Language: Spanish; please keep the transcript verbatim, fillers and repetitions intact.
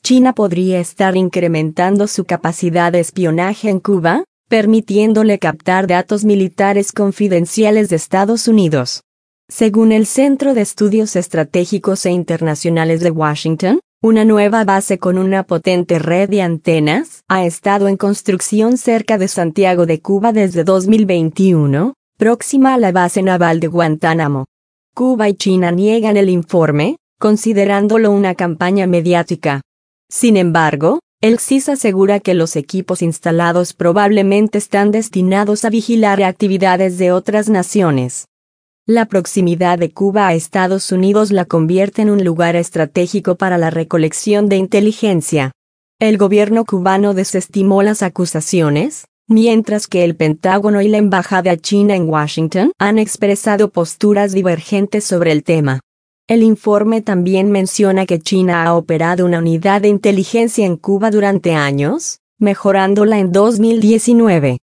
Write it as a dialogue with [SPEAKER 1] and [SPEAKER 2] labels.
[SPEAKER 1] China podría estar incrementando su capacidad de espionaje en Cuba, permitiéndole captar datos militares confidenciales de Estados Unidos. Según el Centro de Estudios Estratégicos e Internacionales de Washington, una nueva base con una potente red de antenas ha estado en construcción cerca de Santiago de Cuba desde dos mil veintiuno, próxima a la base naval de Guantánamo. Cuba y China niegan el informe, considerándolo una campaña mediática. Sin embargo, el C I S asegura que los equipos instalados probablemente están destinados a vigilar actividades de otras naciones. La proximidad de Cuba a Estados Unidos la convierte en un lugar estratégico para la recolección de inteligencia. El gobierno cubano desestimó las acusaciones, mientras que el Pentágono y la Embajada china en Washington han expresado posturas divergentes sobre el tema. El informe también menciona que China ha operado una unidad de inteligencia en Cuba durante años, mejorándola en dos mil diecinueve.